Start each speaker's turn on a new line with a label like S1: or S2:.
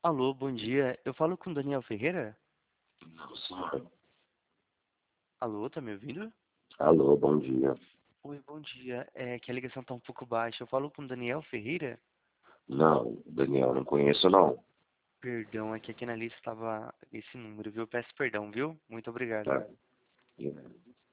S1: Alô, bom dia. Eu falo com Daniel Ferreira?
S2: Não, senhor.
S1: Alô, tá me ouvindo?
S2: Alô, bom dia.
S1: Oi, bom dia. É que a ligação tá um pouco baixa. Eu falo com Daniel Ferreira?
S2: Não, Daniel, não conheço não.
S1: Perdão, é que aqui na lista estava esse número, viu? Peço perdão, viu? Muito obrigado.
S2: Tá?